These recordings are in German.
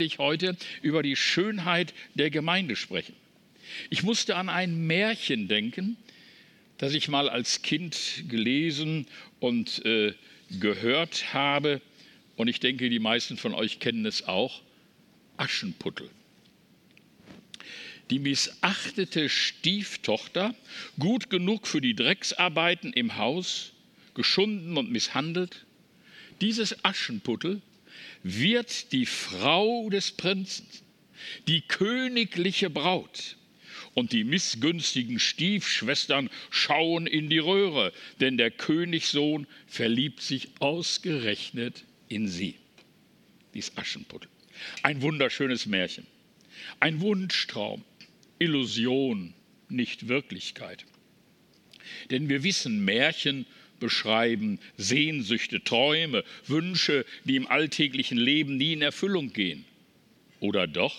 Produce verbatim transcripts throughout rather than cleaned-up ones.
ich heute über die Schönheit der Gemeinde sprechen. Ich musste an ein Märchen denken, das ich mal als Kind gelesen und äh, gehört habe. Und ich denke, die meisten von euch kennen es auch. Aschenputtel. Die missachtete Stieftochter, gut genug für die Drecksarbeiten im Haus, geschunden und misshandelt. Dieses Aschenputtel wird die Frau des Prinzen, die königliche Braut. Und die missgünstigen Stiefschwestern schauen in die Röhre, denn der Königssohn verliebt sich ausgerechnet in sie. Dies Aschenputtel. Ein wunderschönes Märchen. Ein Wunschtraum, Illusion, nicht Wirklichkeit. Denn wir wissen, Märchen beschreiben Sehnsüchte, Träume, Wünsche, die im alltäglichen Leben nie in Erfüllung gehen. Oder doch?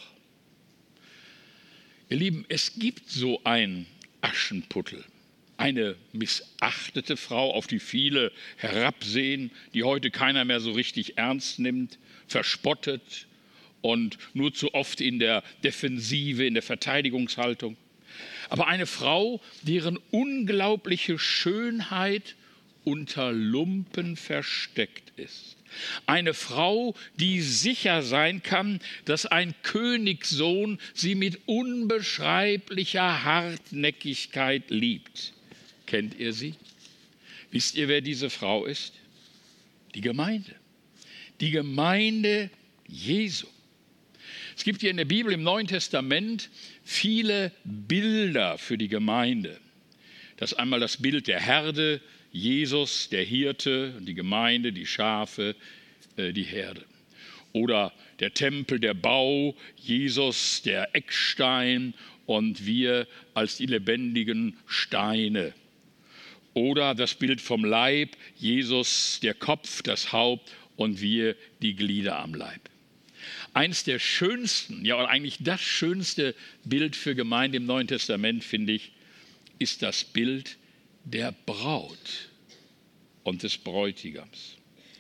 Ihr Lieben, es gibt so ein Aschenputtel, eine missachtete Frau, auf die viele herabsehen, die heute keiner mehr so richtig ernst nimmt, verspottet und nur zu oft in der Defensive, in der Verteidigungshaltung. Aber eine Frau, deren unglaubliche Schönheit unter Lumpen versteckt ist. Eine Frau, die sicher sein kann, dass ein Königssohn sie mit unbeschreiblicher Hartnäckigkeit liebt. Kennt ihr sie? Wisst ihr, wer diese Frau ist? Die Gemeinde. Die Gemeinde Jesu. Es gibt hier in der Bibel im Neuen Testament viele Bilder für die Gemeinde. Das ist einmal das Bild der Herde, Jesus, der Hirte, die Gemeinde, die Schafe, äh, die Herde. Oder der Tempel, der Bau, Jesus, der Eckstein und wir als die lebendigen Steine. Oder das Bild vom Leib, Jesus, der Kopf, das Haupt und wir die Glieder am Leib. Eins der schönsten, ja eigentlich das schönste Bild für Gemeinde im Neuen Testament, finde ich, ist das Bild der Braut und des Bräutigams.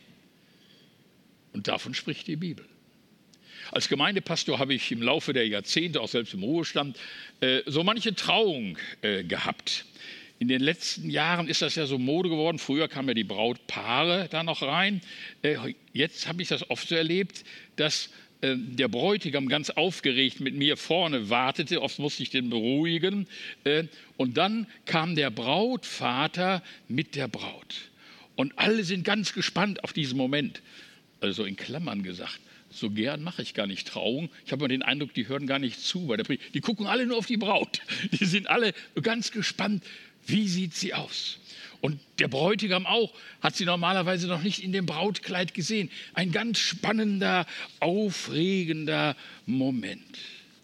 Und davon spricht die Bibel. Als Gemeindepastor habe ich im Laufe der Jahrzehnte, auch selbst im Ruhestand, äh, so manche Trauung äh, gehabt. In den letzten Jahren ist das ja so Mode geworden. Früher kamen ja die Brautpaare da noch rein. Äh, jetzt habe ich das oft so erlebt, dass äh, der Bräutigam ganz aufgeregt mit mir vorne wartete. Oft musste ich den beruhigen. Äh, und dann kam der Brautvater mit der Braut. Und alle sind ganz gespannt auf diesen Moment. Also in Klammern gesagt. So gern mache ich gar nicht Trauung. Ich habe immer den Eindruck, die hören gar nicht zu bei der Predigt. Die gucken alle nur auf die Braut. Die sind alle ganz gespannt. Wie sieht sie aus? Und der Bräutigam auch, hat sie normalerweise noch nicht in dem Brautkleid gesehen. Ein ganz spannender, aufregender Moment.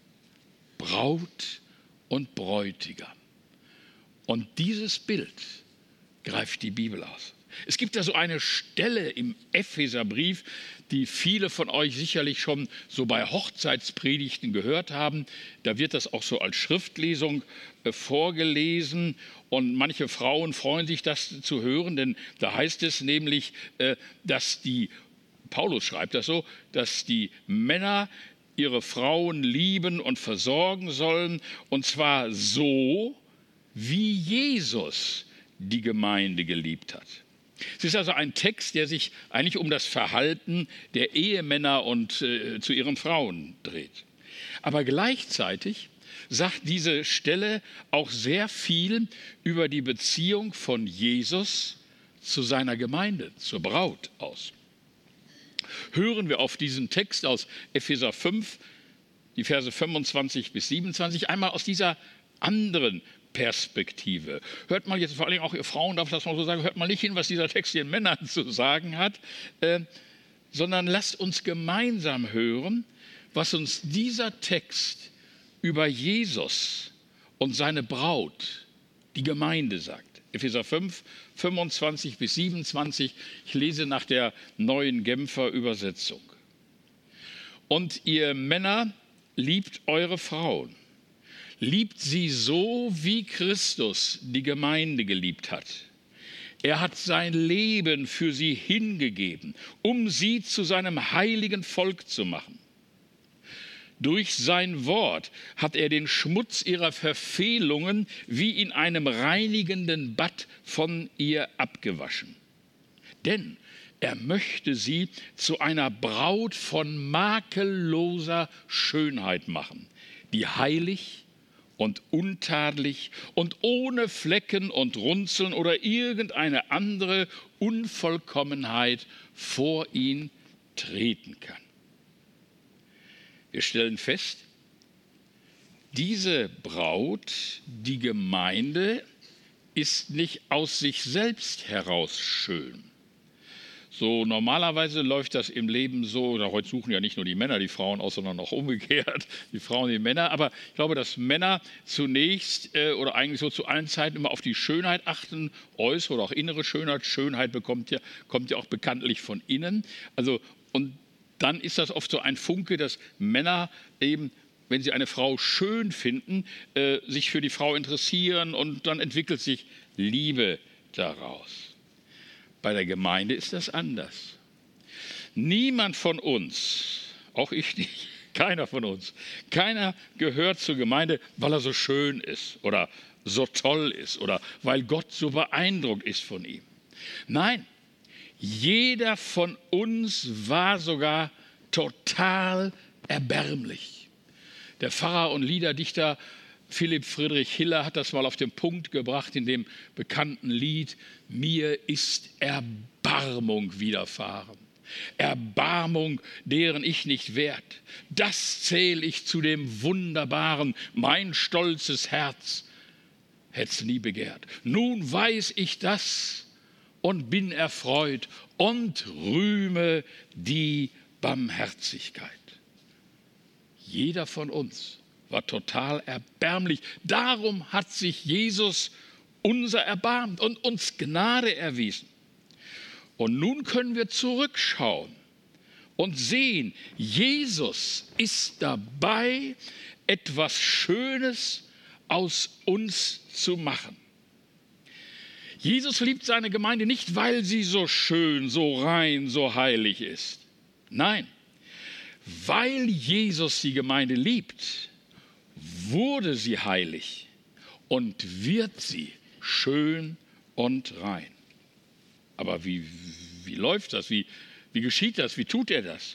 Braut und Bräutigam. Und dieses Bild greift die Bibel aus. Es gibt da so eine Stelle im Epheserbrief, die viele von euch sicherlich schon so bei Hochzeitspredigten gehört haben. Da wird das auch so als Schriftlesung äh, vorgelesen und manche Frauen freuen sich, das zu hören, denn da heißt es nämlich, äh, dass die, Paulus schreibt das so, dass die Männer ihre Frauen lieben und versorgen sollen, und zwar so, wie Jesus die Gemeinde geliebt hat. Es ist also ein Text, der sich eigentlich um das Verhalten der Ehemänner und äh, zu ihren Frauen dreht. Aber gleichzeitig sagt diese Stelle auch sehr viel über die Beziehung von Jesus zu seiner Gemeinde, zur Braut aus. Hören wir auf diesen Text aus Epheser fünf, die Verse fünfundzwanzig bis siebenundzwanzig, einmal aus dieser anderen Perspektive. Hört mal jetzt, vor allem auch ihr Frauen, darf ich das mal so sagen, hört mal nicht hin, was dieser Text den Männern zu sagen hat, äh, sondern lasst uns gemeinsam hören, was uns dieser Text über Jesus und seine Braut, die Gemeinde, sagt. Epheser fünf, fünfundzwanzig bis siebenundzwanzig, ich lese nach der neuen Genfer Übersetzung. Und ihr Männer, liebt eure Frauen. Liebt sie so, wie Christus die Gemeinde geliebt hat. Er hat sein Leben für sie hingegeben, um sie zu seinem heiligen Volk zu machen. Durch sein Wort hat er den Schmutz ihrer Verfehlungen wie in einem reinigenden Bad von ihr abgewaschen. Denn er möchte sie zu einer Braut von makelloser Schönheit machen, die heilig und untadelig und ohne Flecken und Runzeln oder irgendeine andere Unvollkommenheit vor ihn treten kann. Wir stellen fest, diese Braut, die Gemeinde, ist nicht aus sich selbst heraus schön. So normalerweise läuft das im Leben so, oder heute suchen ja nicht nur die Männer die Frauen aus, sondern auch umgekehrt, die Frauen die Männer. Aber ich glaube, dass Männer zunächst äh, oder eigentlich so zu allen Zeiten immer auf die Schönheit achten, äußere oder auch innere Schönheit. Schönheit bekommt ja, kommt ja auch bekanntlich von innen. Also, und dann ist das oft so ein Funke, dass Männer eben, wenn sie eine Frau schön finden, äh, sich für die Frau interessieren und dann entwickelt sich Liebe daraus. Bei der Gemeinde ist das anders. Niemand von uns, auch ich nicht, keiner von uns, keiner gehört zur Gemeinde, weil er so schön ist oder so toll ist oder weil Gott so beeindruckt ist von ihm. Nein, jeder von uns war sogar total erbärmlich. Der Pfarrer und Liederdichter Philipp Friedrich Hiller hat das mal auf den Punkt gebracht in dem bekannten Lied: Mir ist Erbarmung widerfahren. Erbarmung, deren ich nicht wert. Das zähl ich zu dem Wunderbaren. Mein stolzes Herz hätt's nie begehrt. Nun weiß ich das und bin erfreut und rühme die Barmherzigkeit. Jeder von uns war total erbärmlich. Darum hat sich Jesus unser erbarmt und uns Gnade erwiesen. Und nun können wir zurückschauen und sehen, Jesus ist dabei, etwas Schönes aus uns zu machen. Jesus liebt seine Gemeinde nicht, weil sie so schön, so rein, so heilig ist. Nein, weil Jesus die Gemeinde liebt, wurde sie heilig und wird sie schön und rein. Aber wie, wie läuft das? Wie, wie geschieht das? Wie tut er das?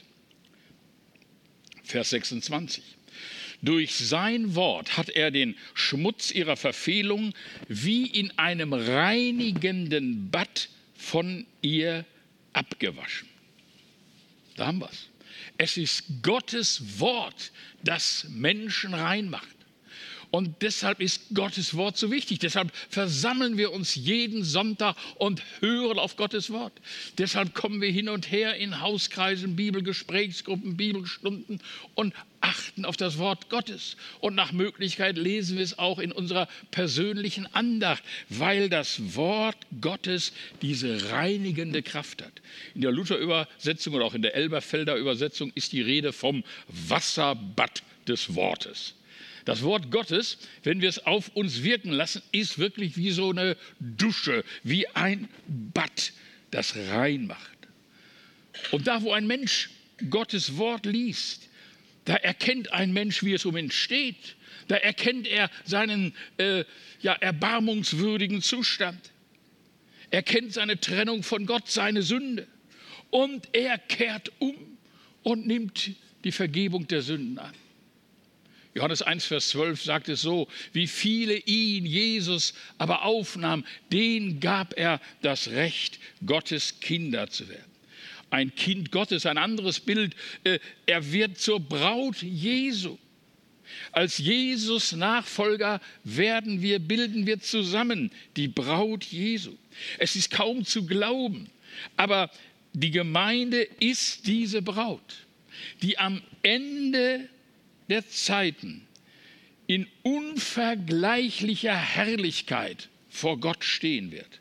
Vers sechsundzwanzig. Durch sein Wort hat er den Schmutz ihrer Verfehlung wie in einem reinigenden Bad von ihr abgewaschen. Da haben wir es. Es ist Gottes Wort, das Menschen reinmacht. Und deshalb ist Gottes Wort so wichtig. Deshalb versammeln wir uns jeden Sonntag und hören auf Gottes Wort. Deshalb kommen wir hin und her in Hauskreisen, Bibelgesprächsgruppen, Bibelstunden und achten auf das Wort Gottes. Und nach Möglichkeit lesen wir es auch in unserer persönlichen Andacht, weil das Wort Gottes diese reinigende Kraft hat. In der Luther-Übersetzung oder auch in der Elberfelder Übersetzung ist die Rede vom Wasserbad des Wortes. Das Wort Gottes, wenn wir es auf uns wirken lassen, ist wirklich wie so eine Dusche, wie ein Bad, das reinmacht. Und da, wo ein Mensch Gottes Wort liest, da erkennt ein Mensch, wie es um ihn steht. Da erkennt er seinen äh, ja, erbarmungswürdigen Zustand. Er kennt seine Trennung von Gott, seine Sünde. Und er kehrt um und nimmt die Vergebung der Sünden an. Johannes eins, Vers zwölf sagt es so: Wie viele ihn, Jesus, aber aufnahmen, denen gab er das Recht, Gottes Kinder zu werden. Ein Kind Gottes, ein anderes Bild, äh, er wird zur Braut Jesu. Als Jesus Nachfolger werden wir, bilden wir zusammen die Braut Jesu. Es ist kaum zu glauben, aber die Gemeinde ist diese Braut, die am Ende der Zeiten in unvergleichlicher Herrlichkeit vor Gott stehen wird.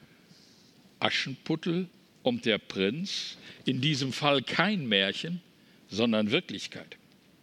Aschenputtel und der Prinz, in diesem Fall kein Märchen, sondern Wirklichkeit.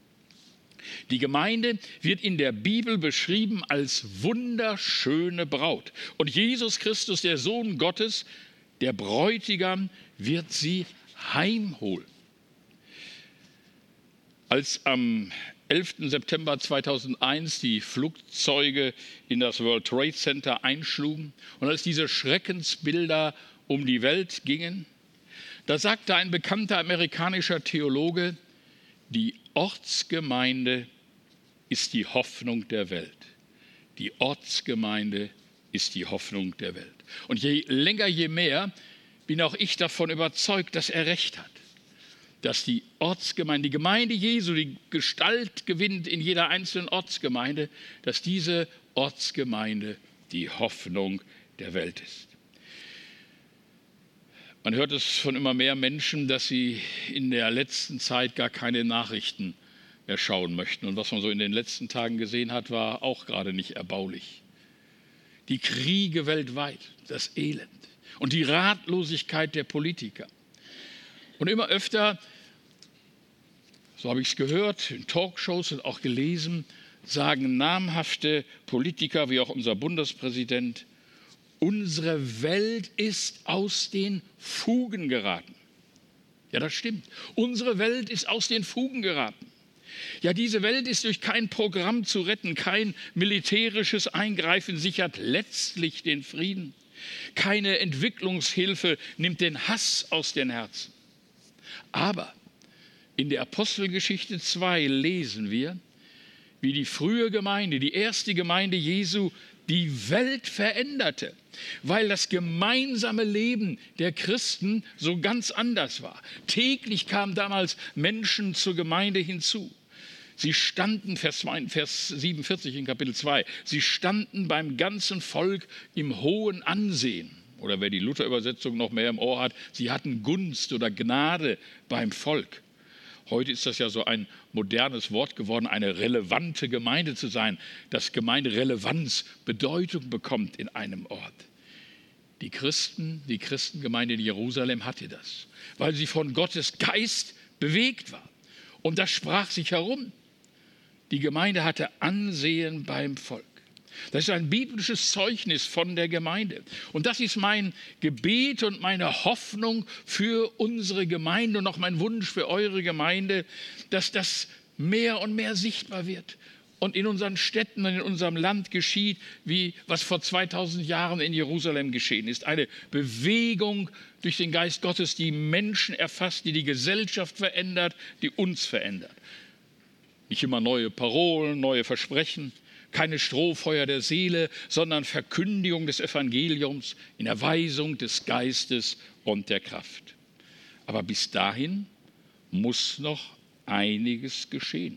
Die Gemeinde wird in der Bibel beschrieben als wunderschöne Braut. Und Jesus Christus, der Sohn Gottes, der Bräutigam, wird sie heimholen. Als am elften September zweitausendeins die Flugzeuge in das World Trade Center einschlugen und als diese Schreckensbilder um die Welt gingen, da sagte ein bekannter amerikanischer Theologe, die Ortsgemeinde ist die Hoffnung der Welt. Die Ortsgemeinde ist die Hoffnung der Welt. Und je länger, je mehr bin auch ich davon überzeugt, dass er recht hat. Dass die Ortsgemeinde, die Gemeinde Jesu, die Gestalt gewinnt in jeder einzelnen Ortsgemeinde, dass diese Ortsgemeinde die Hoffnung der Welt ist. Man hört es von immer mehr Menschen, dass sie in der letzten Zeit gar keine Nachrichten mehr schauen möchten. Und was man so in den letzten Tagen gesehen hat, war auch gerade nicht erbaulich. Die Kriege weltweit, das Elend und die Ratlosigkeit der Politiker. Und immer öfter, so habe ich es gehört, in Talkshows und auch gelesen, sagen namhafte Politiker, wie auch unser Bundespräsident, unsere Welt ist aus den Fugen geraten. Ja, das stimmt. Unsere Welt ist aus den Fugen geraten. Ja, diese Welt ist durch kein Programm zu retten, kein militärisches Eingreifen sichert letztlich den Frieden. Keine Entwicklungshilfe nimmt den Hass aus den Herzen. Aber in der Apostelgeschichte zwei lesen wir, wie die frühe Gemeinde, die erste Gemeinde Jesu, die Welt veränderte, weil das gemeinsame Leben der Christen so ganz anders war. Täglich kamen damals Menschen zur Gemeinde hinzu. Sie standen, Vers siebenundvierzig in Kapitel zwei, sie standen beim ganzen Volk im hohen Ansehen. Oder wer die Luther-Übersetzung noch mehr im Ohr hat, sie hatten Gunst oder Gnade beim Volk. Heute ist das ja so ein modernes Wort geworden, eine relevante Gemeinde zu sein, dass Gemeinde Relevanz, Bedeutung bekommt in einem Ort. Die Christen, die Christengemeinde in Jerusalem hatte das, weil sie von Gottes Geist bewegt war. Und das sprach sich herum. Die Gemeinde hatte Ansehen beim Volk. Das ist ein biblisches Zeugnis von der Gemeinde. Und das ist mein Gebet und meine Hoffnung für unsere Gemeinde und auch mein Wunsch für eure Gemeinde, dass das mehr und mehr sichtbar wird und in unseren Städten und in unserem Land geschieht, wie was vor zweitausend Jahren in Jerusalem geschehen ist. Eine Bewegung durch den Geist Gottes, die Menschen erfasst, die die Gesellschaft verändert, die uns verändert. Nicht immer neue Parolen, neue Versprechen, keine Strohfeuer der Seele, sondern Verkündigung des Evangeliums in Erweisung des Geistes und der Kraft. Aber bis dahin muss noch einiges geschehen.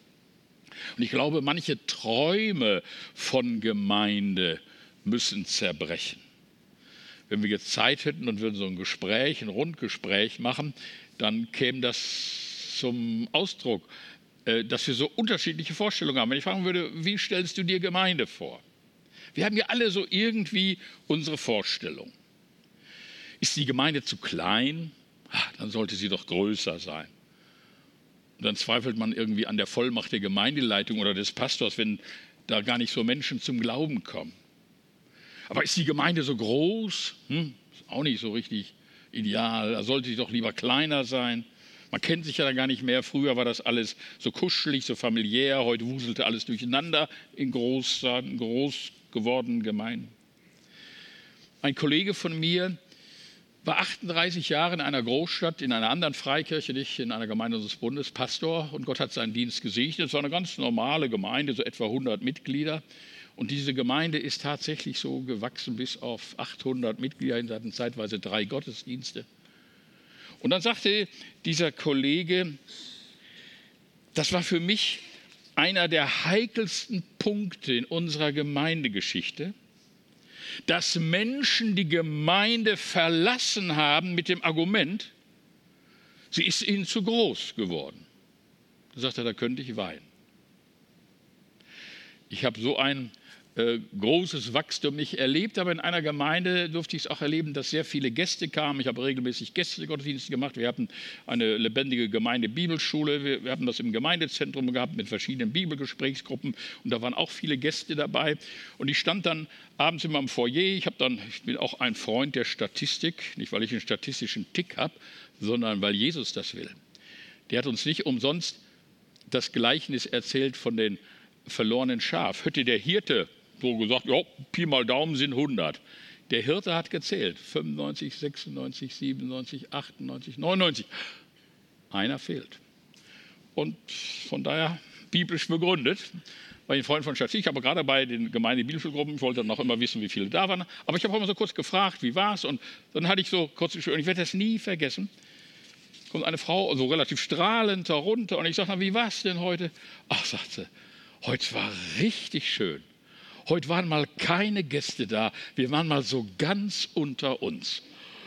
Und ich glaube, manche Träume von Gemeinde müssen zerbrechen. Wenn wir jetzt Zeit hätten und würden so ein Gespräch, ein Rundgespräch machen, dann käme das zum Ausdruck, dass wir so unterschiedliche Vorstellungen haben. Wenn ich fragen würde, wie stellst du dir Gemeinde vor? Wir haben ja alle so irgendwie unsere Vorstellung. Ist die Gemeinde zu klein? Ach, dann sollte sie doch größer sein. Und dann zweifelt man irgendwie an der Vollmacht der Gemeindeleitung oder des Pastors, wenn da gar nicht so Menschen zum Glauben kommen. Aber ist die Gemeinde so groß? Hm, ist auch nicht so richtig ideal. Da sollte sie doch lieber kleiner sein. Man kennt sich ja da gar nicht mehr. Früher war das alles so kuschelig, so familiär. Heute wuselte alles durcheinander in groß, groß gewordenen Gemeinden. Ein Kollege von mir war achtunddreißig Jahre in einer Großstadt, in einer anderen Freikirche, nicht in einer Gemeinde unseres Bundes, Pastor. Und Gott hat seinen Dienst gesegnet. Es war eine ganz normale Gemeinde, so etwa hundert Mitglieder. Und diese Gemeinde ist tatsächlich so gewachsen bis auf achthundert Mitglieder. Sie hatten zeitweise drei Gottesdienste. Und dann sagte dieser Kollege, das war für mich einer der heikelsten Punkte in unserer Gemeindegeschichte, dass Menschen die Gemeinde verlassen haben mit dem Argument, sie ist ihnen zu groß geworden. Da sagte er, da könnte ich weinen. Ich habe so ein äh, großes Wachstum nicht erlebt, aber in einer Gemeinde durfte ich es auch erleben, dass sehr viele Gäste kamen. Ich habe regelmäßig Gästegottesdienste gemacht. Wir hatten eine lebendige Gemeinde-Bibelschule. Wir, wir haben das im Gemeindezentrum gehabt mit verschiedenen Bibelgesprächsgruppen und da waren auch viele Gäste dabei. Und ich stand dann abends immer im Foyer. Ich, habe dann, ich bin auch ein Freund der Statistik, nicht weil ich einen statistischen Tick habe, sondern weil Jesus das will. Der hat uns nicht umsonst das Gleichnis erzählt von den verlorenen Schaf. Hätte der Hirte so gesagt, ja, Pi mal Daumen sind hundert. Der Hirte hat gezählt, fünfundneunzig, sechsundneunzig, siebenundneunzig, achtundneunzig, neunundneunzig. Einer fehlt. Und von daher biblisch begründet, bei den Freunden von Statistik, ich habe gerade bei den Gemeinde-Bibelschulgruppen, ich wollte noch immer wissen, wie viele da waren, aber ich habe auch immer so kurz gefragt, wie war es? Und dann hatte ich so kurz geschrieben, und ich werde das nie vergessen, kommt eine Frau so relativ strahlend herunter und ich sage, na, wie war es denn heute? Ach, sagt sie, heute war richtig schön. Heute waren mal keine Gäste da, wir waren mal so ganz unter uns.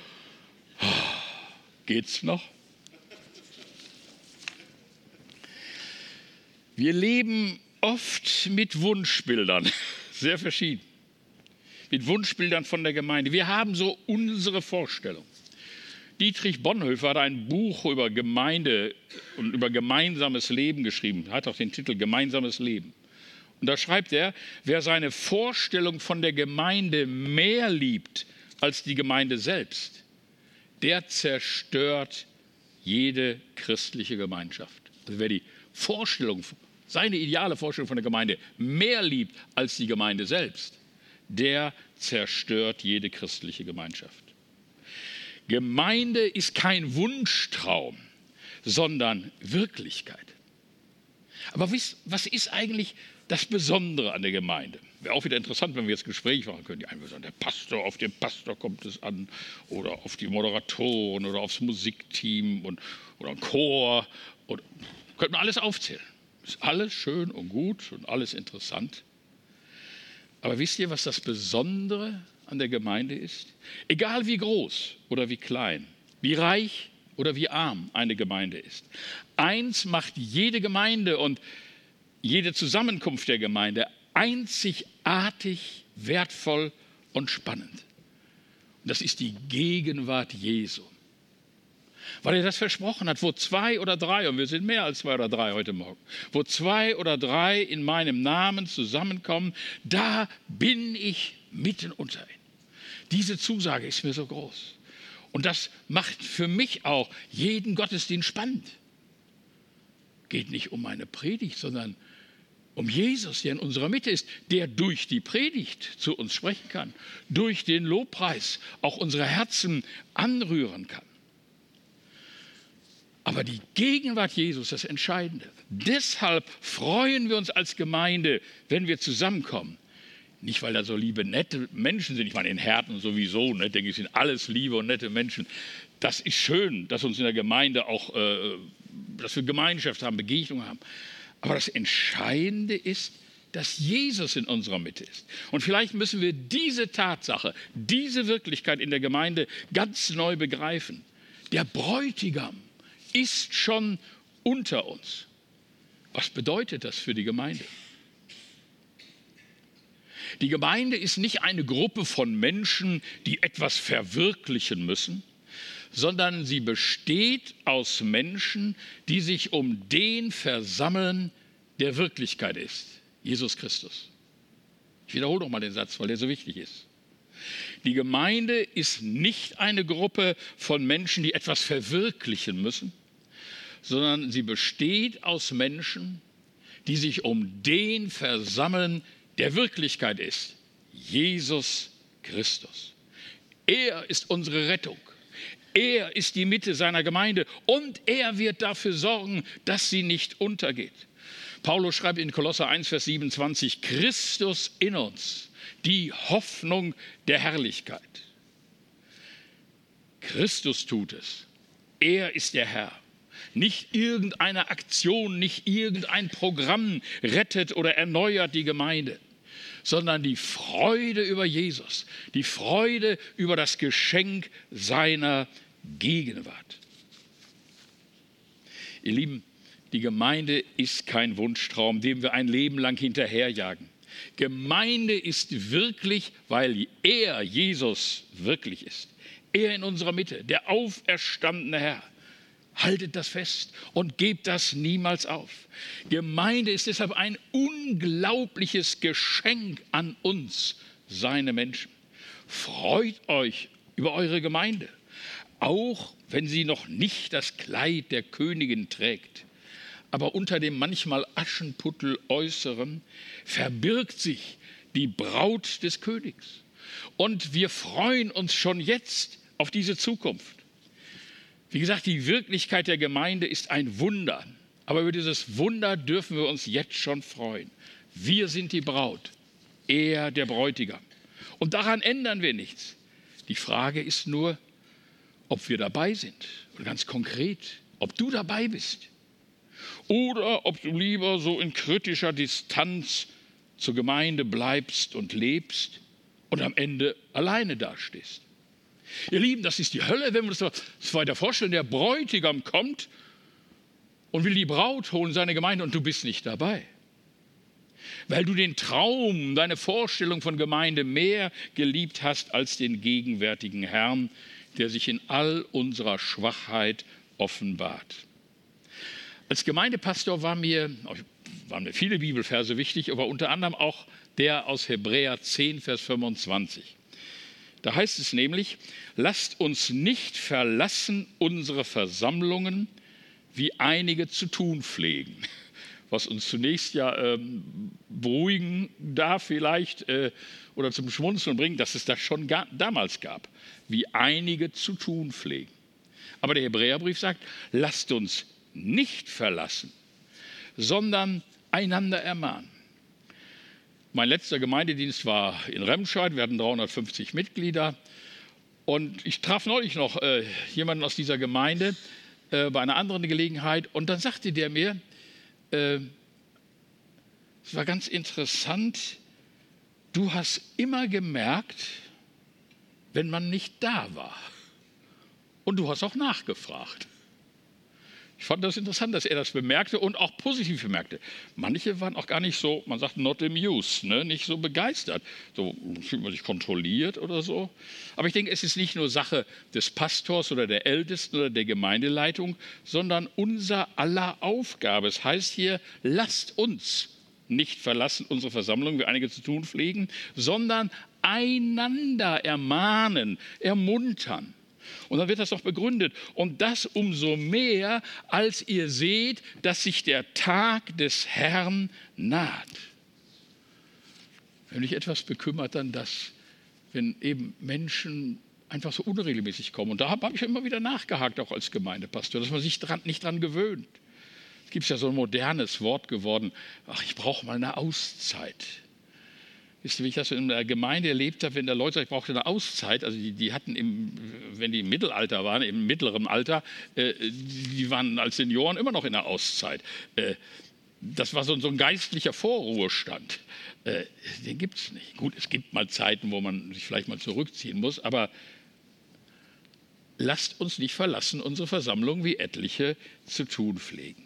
Geht's noch? Wir leben oft mit Wunschbildern, sehr verschieden, mit Wunschbildern von der Gemeinde. Wir haben so unsere Vorstellung. Dietrich Bonhoeffer hat ein Buch über Gemeinde und über gemeinsames Leben geschrieben, hat auch den Titel Gemeinsames Leben. Und da schreibt er, wer seine Vorstellung von der Gemeinde mehr liebt als die Gemeinde selbst, der zerstört jede christliche Gemeinschaft. Also wer die Vorstellung, seine ideale Vorstellung von der Gemeinde mehr liebt als die Gemeinde selbst, der zerstört jede christliche Gemeinschaft. Gemeinde ist kein Wunschtraum, sondern Wirklichkeit. Aber was ist eigentlich das Besondere an der Gemeinde? Wäre auch wieder interessant, wenn wir jetzt Gespräch machen können. Die einen würden sagen, der Pastor, auf den Pastor kommt es an, oder auf die Moderatoren oder aufs Musikteam und, oder einen Chor. Oder, könnte man alles aufzählen. Ist alles schön und gut und alles interessant. Aber wisst ihr, was das Besondere an der Gemeinde ist? Egal wie groß oder wie klein, wie reich oder wie arm eine Gemeinde ist. Eins macht jede Gemeinde und jede Zusammenkunft der Gemeinde einzigartig, wertvoll und spannend. Und das ist die Gegenwart Jesu. Weil er das versprochen hat, wo zwei oder drei, und wir sind mehr als zwei oder drei heute Morgen, wo zwei oder drei in meinem Namen zusammenkommen, da bin ich mitten unter ihnen. Diese Zusage ist mir so groß. Und das macht für mich auch jeden Gottesdienst spannend. Geht nicht um meine Predigt, sondern um Jesus, der in unserer Mitte ist, der durch die Predigt zu uns sprechen kann, durch den Lobpreis auch unsere Herzen anrühren kann. Aber die Gegenwart Jesus, das Entscheidende. Deshalb freuen wir uns als Gemeinde, wenn wir zusammenkommen. Nicht, weil da so liebe, nette Menschen sind. Ich meine, in Herten sowieso, ne, denke ich, sind alles liebe und nette Menschen. Das ist schön, dass uns in der Gemeinde auch, äh, dass wir Gemeinschaft haben, Begegnung haben. Aber das Entscheidende ist, dass Jesus in unserer Mitte ist. Und vielleicht müssen wir diese Tatsache, diese Wirklichkeit in der Gemeinde ganz neu begreifen. Der Bräutigam ist schon unter uns. Was bedeutet das für die Gemeinde? Die Gemeinde ist nicht eine Gruppe von Menschen, die etwas verwirklichen müssen, sondern sie besteht aus Menschen, die sich um den versammeln, der Wirklichkeit ist, Jesus Christus. Ich wiederhole noch mal den Satz, weil der so wichtig ist. Die Gemeinde ist nicht eine Gruppe von Menschen, die etwas verwirklichen müssen, sondern sie besteht aus Menschen, die sich um den versammeln, der Wirklichkeit ist, Jesus Christus. Er ist unsere Rettung. Er ist die Mitte seiner Gemeinde und er wird dafür sorgen, dass sie nicht untergeht. Paulus schreibt in Kolosser eins, Vers siebenundzwanzig, Christus in uns, die Hoffnung der Herrlichkeit. Christus tut es. Er ist der Herr. Nicht irgendeine Aktion, nicht irgendein Programm rettet oder erneuert die Gemeinde, sondern die Freude über Jesus, die Freude über das Geschenk seiner Gegenwart. Ihr Lieben, die Gemeinde ist kein Wunschtraum, dem wir ein Leben lang hinterherjagen. Gemeinde ist wirklich, weil er, Jesus, wirklich ist. Er in unserer Mitte, der auferstandene Herr. Haltet das fest und gebt das niemals auf. Gemeinde ist deshalb ein unglaubliches Geschenk an uns, seine Menschen. Freut euch über eure Gemeinde, auch wenn sie noch nicht das Kleid der Königin trägt. aber unter dem manchmal Aschenputtel Äußeren verbirgt sich die Braut des Königs. Und wir freuen uns schon jetzt auf diese Zukunft. Wie gesagt, die Wirklichkeit der Gemeinde ist ein Wunder. Aber über dieses Wunder dürfen wir uns jetzt schon freuen. Wir sind die Braut, er der Bräutigam. Und daran ändern wir nichts. Die Frage ist nur, ob wir dabei sind. Und ganz konkret, ob du dabei bist. Oder ob du lieber so in kritischer Distanz zur Gemeinde bleibst und lebst und am Ende alleine dastehst. Ihr Lieben, das ist die Hölle, wenn wir uns das weiter vorstellen. Der Bräutigam kommt und will die Braut holen, seine Gemeinde, und du bist nicht dabei. Weil du den Traum, deine Vorstellung von Gemeinde mehr geliebt hast als den gegenwärtigen Herrn, der sich in all unserer Schwachheit offenbart. Als Gemeindepastor war mir, waren mir viele Bibelverse wichtig, aber unter anderem auch der aus Hebräer zehn, Vers fünfundzwanzig. Da heißt es nämlich, lasst uns nicht verlassen unsere Versammlungen, wie einige zu tun pflegen. Was uns zunächst ja ähm, beruhigen darf vielleicht äh, oder zum Schmunzeln bringen, dass es das schon ga- damals gab, wie einige zu tun pflegen. Aber der Hebräerbrief sagt, lasst uns nicht verlassen, sondern einander ermahnen. Mein letzter Gemeindedienst war in Remscheid, wir hatten dreihundertfünfzig Mitglieder und ich traf neulich noch äh, jemanden aus dieser Gemeinde äh, bei einer anderen Gelegenheit und dann sagte der mir, äh, es war ganz interessant, du hast immer gemerkt, wenn man nicht da war und du hast auch nachgefragt. Ich fand das interessant, dass er das bemerkte und auch positiv bemerkte. Manche waren auch gar nicht so, man sagt not amused, ne? Nicht so begeistert. So fühlt man sich kontrolliert oder so. Aber ich denke, es ist nicht nur Sache des Pastors oder der Ältesten oder der Gemeindeleitung, sondern unser aller Aufgabe. Es heißt hier, lasst uns nicht verlassen, unsere Versammlung, wie einige zu tun pflegen, sondern einander ermahnen, ermuntern. Und dann wird das noch begründet. Und das umso mehr, als ihr seht, dass sich der Tag des Herrn naht. Wenn mich etwas bekümmert, dann das, wenn eben Menschen einfach so unregelmäßig kommen. Und da habe hab ich immer wieder nachgehakt, auch als Gemeindepastor, dass man sich dran, nicht dran gewöhnt. Es gibt ja so ein modernes Wort geworden, ach, ich brauche mal eine Auszeit. Wisst ihr, wie ich das in der Gemeinde erlebt habe, wenn da Leute sagen, ich brauchte eine Auszeit, also die, die hatten, im, wenn die im Mittelalter waren, im mittleren Alter, äh, die waren als Senioren immer noch in der Auszeit. Äh, das war so, so ein geistlicher Vorruhestand. Äh, den gibt es nicht. Gut, es gibt mal Zeiten, wo man sich vielleicht mal zurückziehen muss, aber lasst uns nicht verlassen, unsere Versammlung wie etliche zu tun pflegen.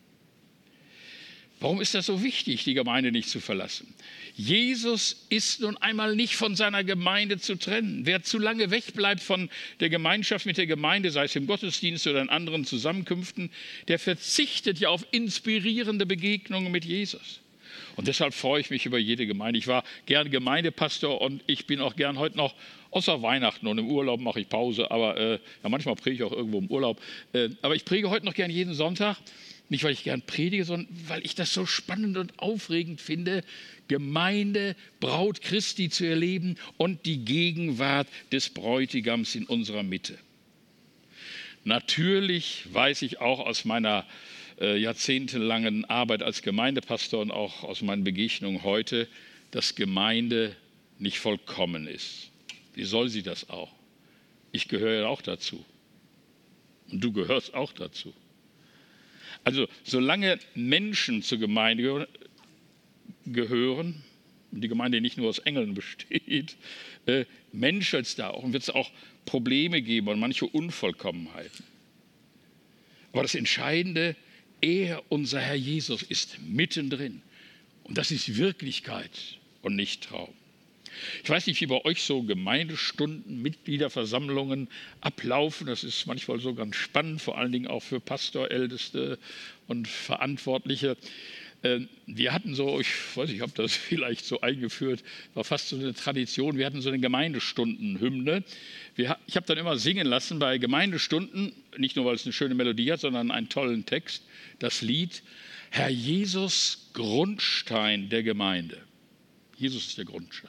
Warum ist das so wichtig, die Gemeinde nicht zu verlassen? Jesus ist nun einmal nicht von seiner Gemeinde zu trennen. Wer zu lange wegbleibt von der Gemeinschaft mit der Gemeinde, sei es im Gottesdienst oder in anderen Zusammenkünften, der verzichtet ja auf inspirierende Begegnungen mit Jesus. Und deshalb freue ich mich über jede Gemeinde. Ich war gern Gemeindepastor und ich bin auch gern heute noch, außer Weihnachten und im Urlaub mache ich Pause, aber äh, ja, manchmal predige ich auch irgendwo im Urlaub. Äh, aber ich predige heute noch gern jeden Sonntag. Nicht, weil ich gern predige, sondern weil ich das so spannend und aufregend finde, Gemeinde, Braut Christi zu erleben und die Gegenwart des Bräutigams in unserer Mitte. Natürlich weiß ich auch aus meiner äh, jahrzehntelangen Arbeit als Gemeindepastor und auch aus meinen Begegnungen heute, dass Gemeinde nicht vollkommen ist. Wie soll sie das auch? Ich gehöre ja auch dazu. Und du gehörst auch dazu. Also solange Menschen zur Gemeinde gehören, und die Gemeinde nicht nur aus Engeln besteht, äh, menschelt es da auch und wird es auch Probleme geben und manche Unvollkommenheiten. Aber das Entscheidende, er, unser Herr Jesus, ist mittendrin. Und das ist Wirklichkeit und nicht Traum. Ich weiß nicht, wie bei euch so Gemeindestunden, Mitgliederversammlungen ablaufen. Das ist manchmal so ganz spannend, vor allen Dingen auch für Pastor, Älteste und Verantwortliche. Wir hatten so, ich weiß nicht, ich habe das vielleicht so eingeführt, war fast so eine Tradition, wir hatten so eine Gemeindestundenhymne. Wir, ich habe dann immer singen lassen bei Gemeindestunden, nicht nur, weil es eine schöne Melodie hat, sondern einen tollen Text, das Lied Herr Jesus, Grundstein der Gemeinde. Jesus ist der Grundstein.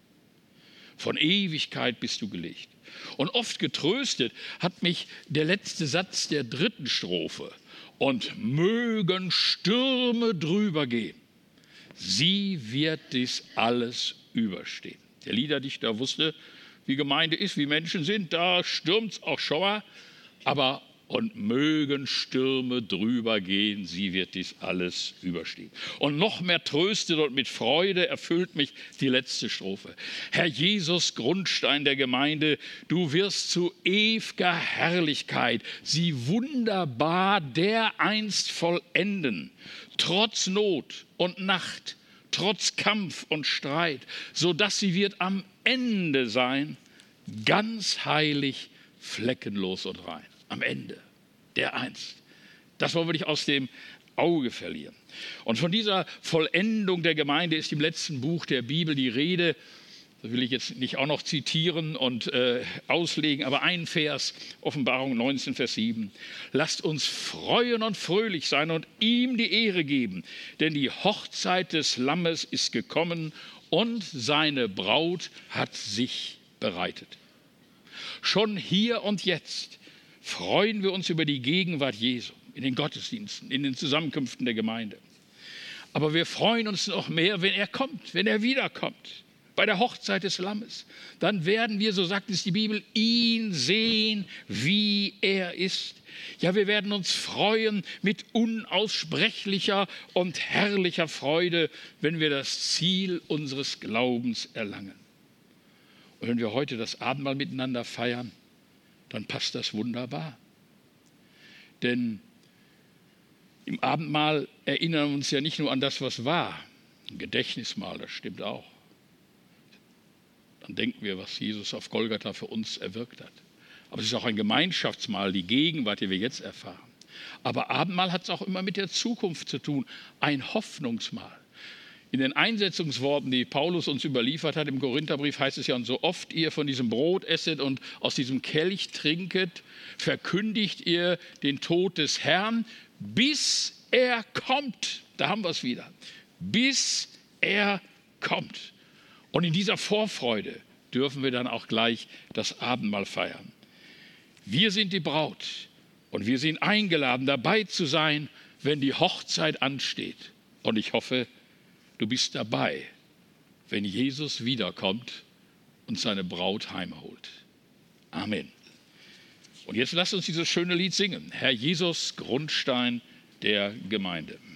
Von Ewigkeit bist du gelegt. Und oft getröstet hat mich der letzte Satz der dritten Strophe. Und mögen Stürme drüber gehen, sie wird dies alles überstehen. Der Liederdichter wusste, wie Gemeinde ist, wie Menschen sind, da stürmt es auch schon mal, aber und mögen Stürme drüber gehen, sie wird dies alles überstehen. Und noch mehr tröstet und mit Freude erfüllt mich die letzte Strophe. Herr Jesus, Grundstein der Gemeinde, du wirst zu ewiger Herrlichkeit sie wunderbar dereinst vollenden, trotz Not und Nacht, trotz Kampf und Streit, sodass sie wird am Ende sein, ganz heilig, fleckenlos und rein. Am Ende, dereinst. Das wollen wir nicht aus dem Auge verlieren. Und von dieser Vollendung der Gemeinde ist im letzten Buch der Bibel die Rede. Das will ich jetzt nicht auch noch zitieren und äh, auslegen, aber ein Vers, Offenbarung neunzehn, Vers sieben. Lasst uns freuen und fröhlich sein und ihm die Ehre geben, denn die Hochzeit des Lammes ist gekommen und seine Braut hat sich bereitet. Schon hier und jetzt freuen wir uns über die Gegenwart Jesu in den Gottesdiensten, in den Zusammenkünften der Gemeinde. Aber wir freuen uns noch mehr, wenn er kommt, wenn er wiederkommt, bei der Hochzeit des Lammes. Dann werden wir, so sagt es die Bibel, ihn sehen, wie er ist. Ja, wir werden uns freuen mit unaussprechlicher und herrlicher Freude, wenn wir das Ziel unseres Glaubens erlangen. Und wenn wir heute das Abendmahl miteinander feiern, dann passt das wunderbar. Denn im Abendmahl erinnern wir uns ja nicht nur an das, was war. Ein Gedächtnismahl, das stimmt auch. Dann denken wir, was Jesus auf Golgatha für uns erwirkt hat. Aber es ist auch ein Gemeinschaftsmahl, die Gegenwart, die wir jetzt erfahren. Aber Abendmahl hat es auch immer mit der Zukunft zu tun, ein Hoffnungsmahl. In den Einsetzungsworten, die Paulus uns überliefert hat im Korintherbrief, heißt es ja, und so oft ihr von diesem Brot esset und aus diesem Kelch trinket, verkündigt ihr den Tod des Herrn, bis er kommt. Da haben wir es wieder. Bis er kommt. Und in dieser Vorfreude dürfen wir dann auch gleich das Abendmahl feiern. Wir sind die Braut und wir sind eingeladen, dabei zu sein, wenn die Hochzeit ansteht. Und ich hoffe, du bist dabei, wenn Jesus wiederkommt und seine Braut heimholt. Amen. Und jetzt lasst uns dieses schöne Lied singen. Herr Jesus, Grundstein der Gemeinde.